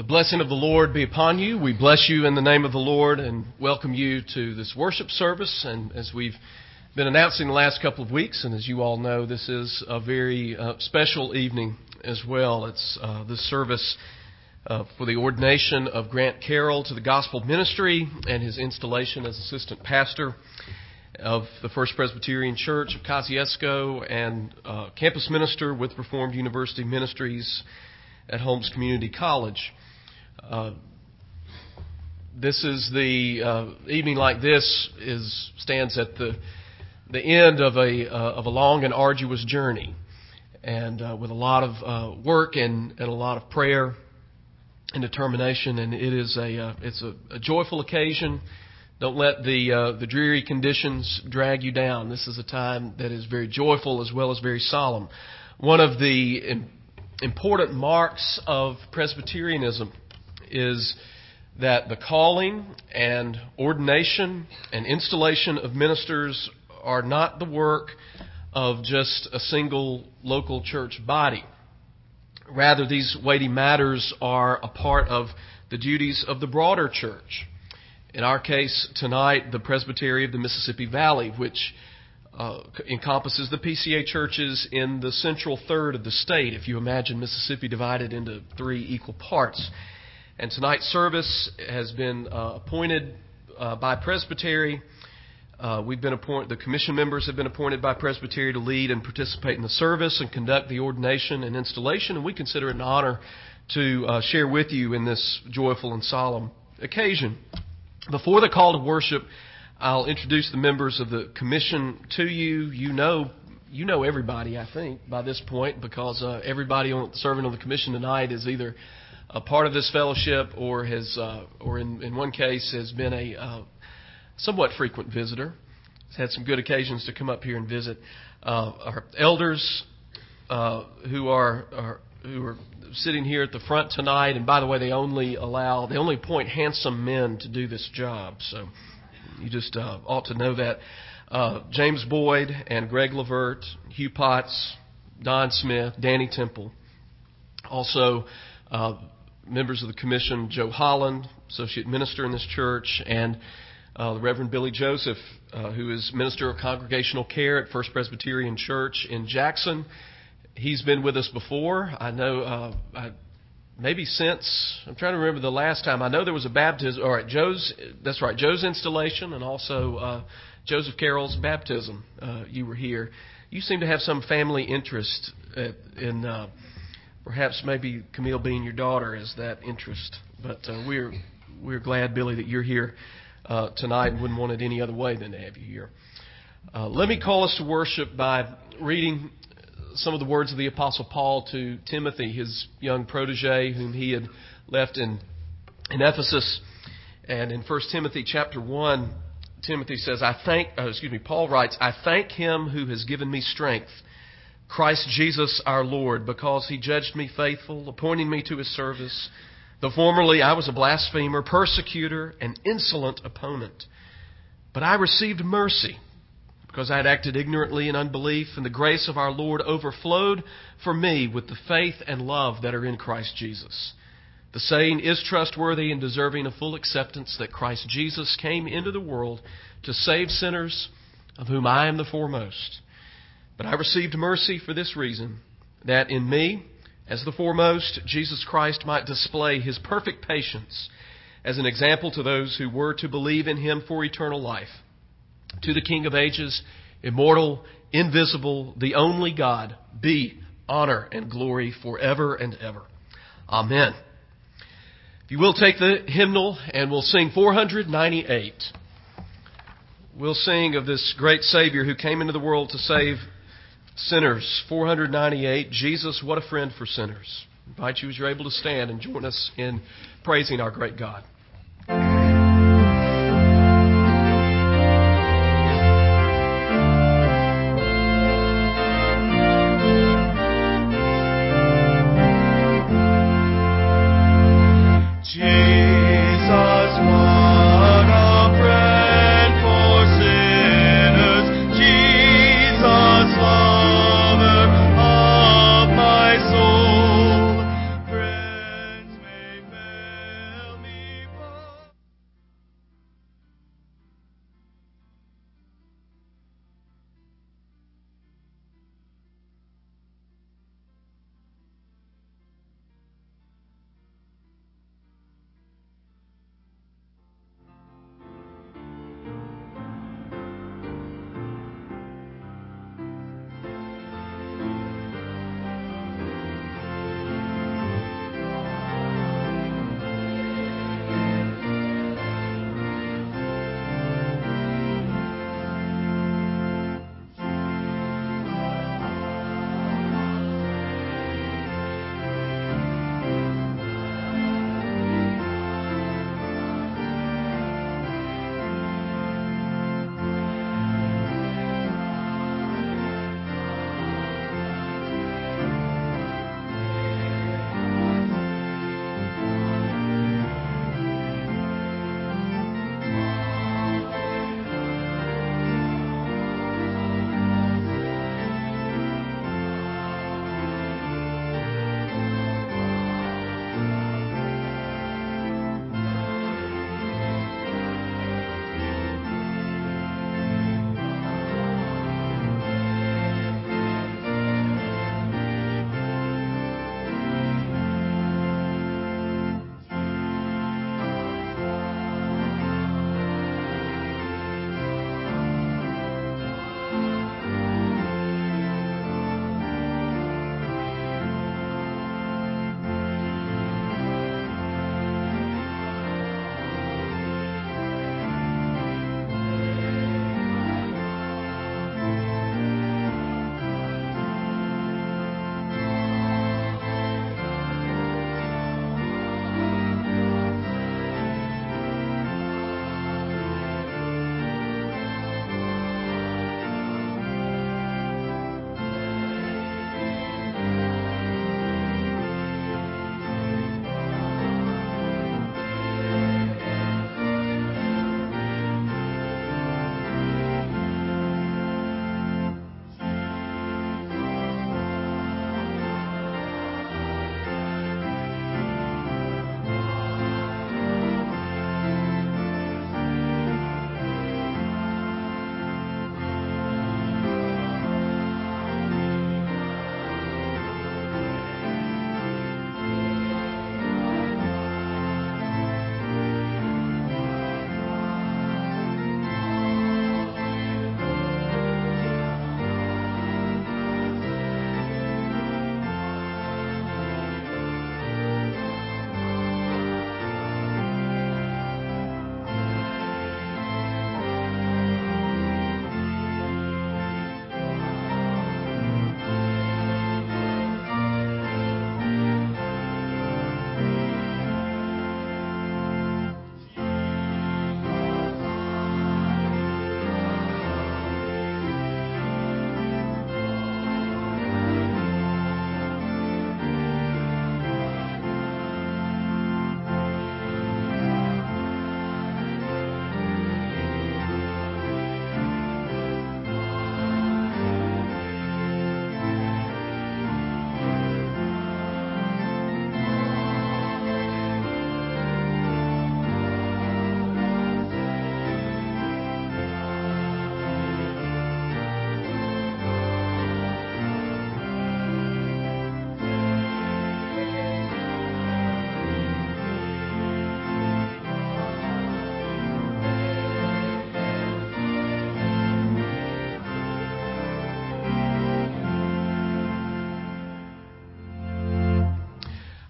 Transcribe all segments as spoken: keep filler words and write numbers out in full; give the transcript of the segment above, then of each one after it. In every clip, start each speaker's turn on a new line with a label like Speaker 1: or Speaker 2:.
Speaker 1: The blessing of the Lord be upon you. We bless you in the name of the Lord and welcome you to this worship service. And as we've been announcing the last couple of weeks, and as you all know, this is a very uh, special evening as well. It's uh, the service uh, for the ordination of Grant Carroll to the gospel ministry and his installation as assistant pastor of the First Presbyterian Church of Kosciuszko and uh, campus minister with Reformed University Ministries at Holmes Community College. Uh, this is the uh, evening like this is stands at the the end of a uh, of a long and arduous journey, and uh, with a lot of uh, work and, and a lot of prayer and determination. And it is a uh, it's a, a joyful occasion. Don't let the uh, the dreary conditions drag you down. This is a time that is very joyful as well as very solemn. One of the im- important marks of Presbyterianism is that the calling and ordination and installation of ministers are not the work of just a single local church body. Rather, these weighty matters are a part of the duties of the broader church. In our case tonight, the Presbytery of the Mississippi Valley, which uh, encompasses the P C A churches in the central third of the state, if you imagine Mississippi divided into three equal parts. And tonight's service has been uh, appointed uh, by Presbytery. Uh, we've been appointed, the commission members have been appointed by Presbytery to lead and participate in the service and conduct the ordination and installation. And we consider it an honor to uh, share with you in this joyful and solemn occasion. Before the call to worship, I'll introduce the members of the commission to you. You know, you know everybody, I think, by this point, because uh, everybody on, serving on the commission tonight is either a part of this fellowship or has, uh, or in, in one case, has been a uh, somewhat frequent visitor. Has had some good occasions to come up here and visit. Uh, our elders uh, who are, are who are sitting here at the front tonight, and by the way, they only allow, they only appoint handsome men to do this job, so you just uh, ought to know that. Uh, James Boyd and Greg Levert, Hugh Potts, Don Smith, Danny Temple. Also, uh, members of the commission, Joe Holland, associate minister in this church, and uh, the Reverend Billy Joseph, uh, who is minister of congregational care at First Presbyterian Church in Jackson. He's been with us before. I know, uh, I, maybe since, I'm trying to remember the last time. I know there was a baptism, all right, Joe's, that's right, Joe's installation and also uh, Joseph Carroll's baptism. Uh, you were here. You seem to have some family interest at, in, uh, perhaps maybe Camille being your daughter is that interest. But uh, we're we're glad, Billy, that you're here uh, tonight and wouldn't want it any other way than to have you here. Uh, let me call us to worship by reading some of the words of the Apostle Paul to Timothy, his young protege, whom he had left in, in Ephesus. And in First Timothy chapter one, Timothy says, I thank, uh, excuse me, Paul writes, I thank him who has given me strength, Christ Jesus our Lord, because he judged me faithful, appointing me to his service. Though formerly I was a blasphemer, persecutor, and insolent opponent. But I received mercy, because I had acted ignorantly in unbelief, and the grace of our Lord overflowed for me with the faith and love that are in Christ Jesus. The saying is trustworthy and deserving of full acceptance that Christ Jesus came into the world to save sinners, of whom I am the foremost. But I received mercy for this reason, that in me, as the foremost, Jesus Christ might display his perfect patience as an example to those who were to believe in him for eternal life. To the King of ages, immortal, invisible, the only God, be honor and glory forever and ever. Amen. If you will, take the hymnal and we'll sing four ninety-eight. We'll sing of this great Savior who came into the world to save sinners. four ninety-eight, Jesus, what a friend for sinners. I invite you as you're able to stand and join us in praising our great God.
Speaker 2: Friends may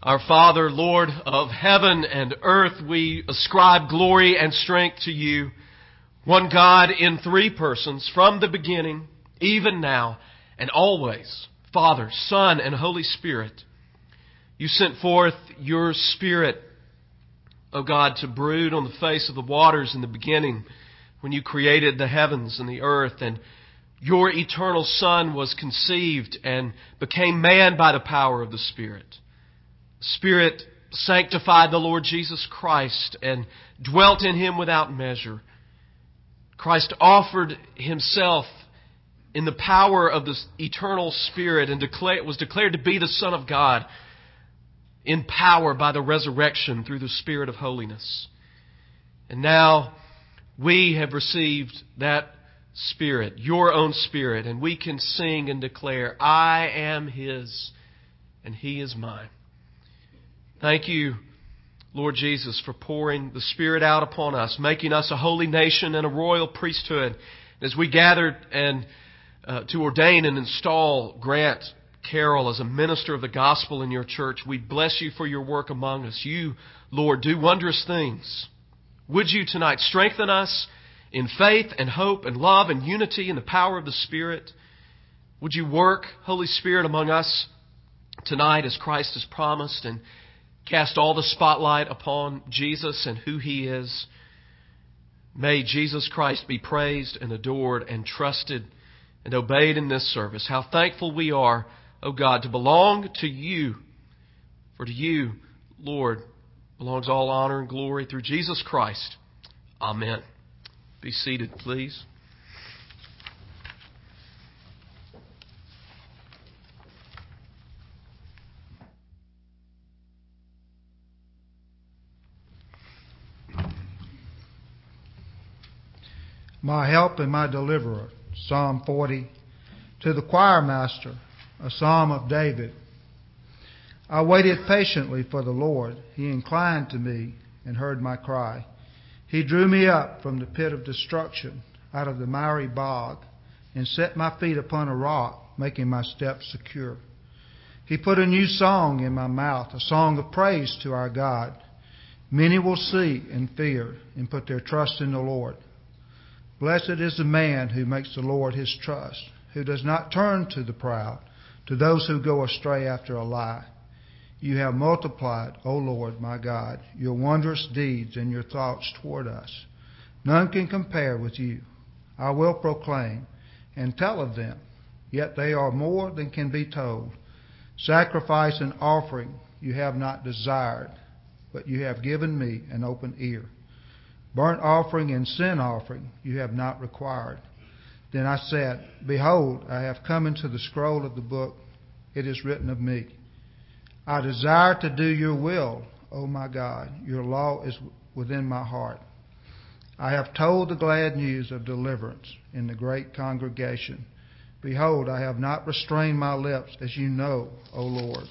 Speaker 1: Our Father, Lord of heaven and earth, we ascribe glory and strength to you, one God in three persons, from the beginning, even now, and always, Father, Son, and Holy Spirit. You sent forth your Spirit, O God, to brood on the face of the waters in the beginning, when you created the heavens and the earth, and your eternal Son was conceived and became man by the power of the Spirit. The Spirit sanctified the Lord Jesus Christ and dwelt in Him without measure. Christ offered Himself in the power of the eternal Spirit and declare, was declared to be the Son of God in power by the resurrection through the Spirit of holiness. And now we have received that Spirit, your own Spirit, and we can sing and declare, I am His and He is mine. Thank you, Lord Jesus, for pouring the Spirit out upon us, making us a holy nation and a royal priesthood. As we gather and uh, to ordain and install Grant Carroll as a minister of the gospel in your church, we bless you for your work among us. You, Lord, do wondrous things. Would you tonight strengthen us in faith and hope and love and unity in the power of the Spirit? Would you work, Holy Spirit, among us tonight as Christ has promised, and cast all the spotlight upon Jesus and who He is? May Jesus Christ be praised and adored and trusted and obeyed in this service. How thankful we are, O God, to belong to you. For to you, Lord, belongs all honor and glory through Jesus Christ. Amen. Be seated, please.
Speaker 2: My help and my deliverer, Psalm forty. To the choir master, a psalm of David. I waited patiently for the Lord. He inclined to me and heard my cry. He drew me up from the pit of destruction, out of the miry bog, and set my feet upon a rock, making my steps secure. He put a new song in my mouth, a song of praise to our God. Many will see and fear and put their trust in the Lord. Blessed is the man who makes the Lord his trust, who does not turn to the proud, to those who go astray after a lie. You have multiplied, O Lord, my God, your wondrous deeds and your thoughts toward us. None can compare with you. I will proclaim and tell of them, yet they are more than can be told. Sacrifice and offering you have not desired, but you have given me an open ear. Burnt offering and sin offering you have not required. Then I said, Behold, I have come into the scroll of the book. It is written of me. I desire to do your will, O my God. Your law is within my heart. I have told the glad news of deliverance in the great congregation. Behold, I have not restrained my lips, as you know, O Lord.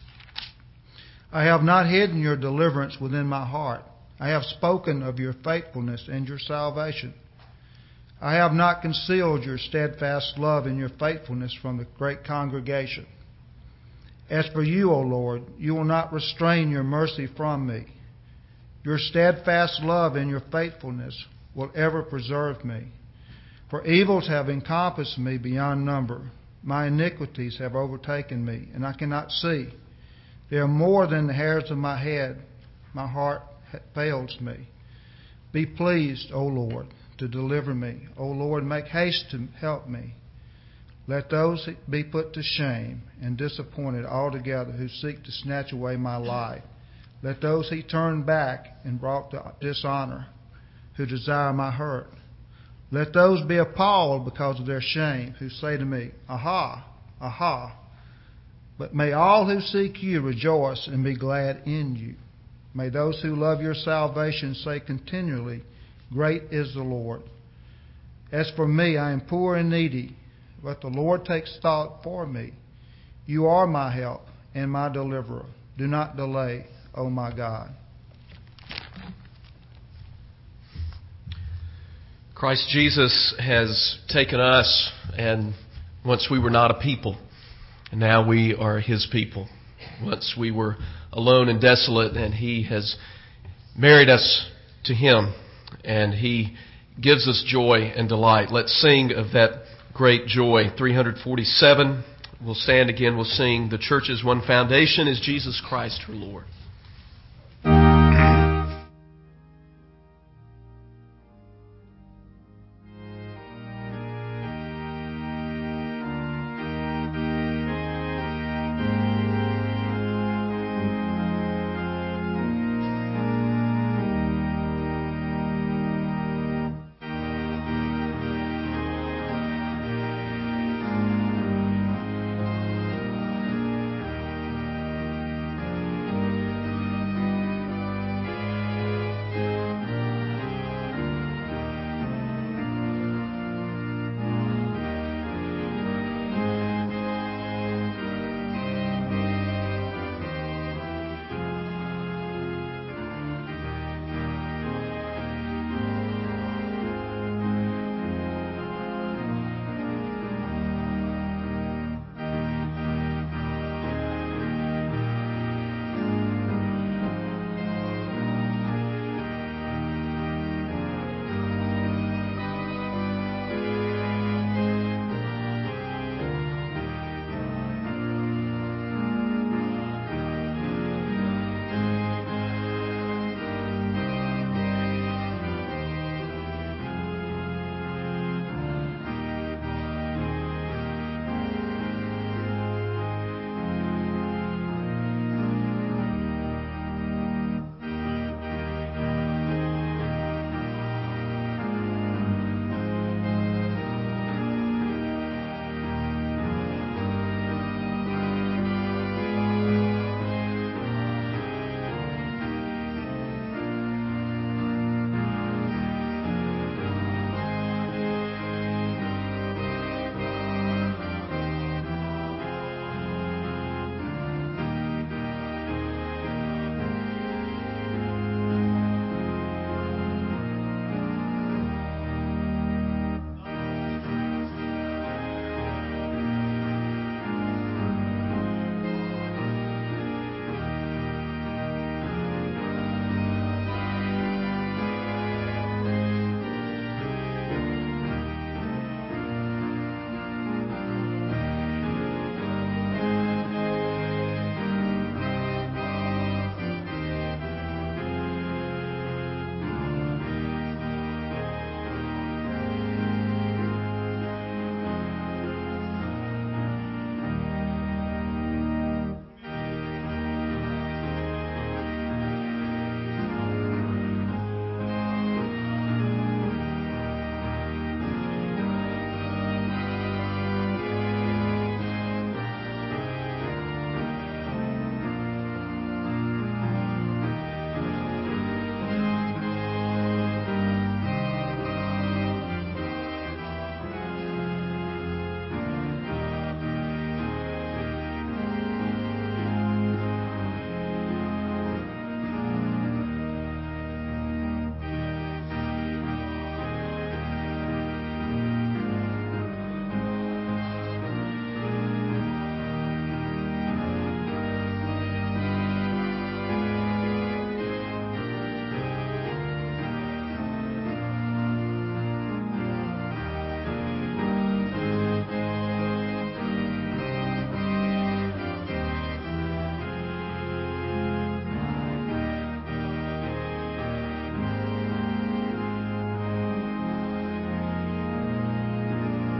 Speaker 2: I have not hidden your deliverance within my heart. I have spoken of your faithfulness and your salvation. I have not concealed your steadfast love and your faithfulness from the great congregation. As for you, O Lord, you will not restrain your mercy from me. Your steadfast love and your faithfulness will ever preserve me. For evils have encompassed me beyond number. My iniquities have overtaken me, and I cannot see. They are more than the hairs of my head. My heart fails me. Be pleased, O Lord, to deliver me. O Lord, make haste to help me. Let those be put to shame and disappointed altogether who seek to snatch away my life. Let those he turned back and brought to dishonor who desire my hurt. Let those be appalled because of their shame who say to me, Aha, aha. But may all who seek you rejoice and be glad in you. May those who love your salvation say continually, Great is the Lord. As for me, I am poor and needy, but the Lord takes thought for me. You are my help and my deliverer. Do not delay, O my God.
Speaker 1: Christ Jesus has taken us, and once we were not a people, and now we are His people. Once we were alone and desolate, and He has married us to Him, and He gives us joy and delight. Let's sing of that great joy. three forty-seven. We'll stand again. We'll sing, "The church's one foundation is Jesus Christ her Lord."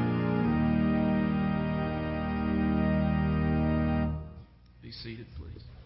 Speaker 1: Be seated, please.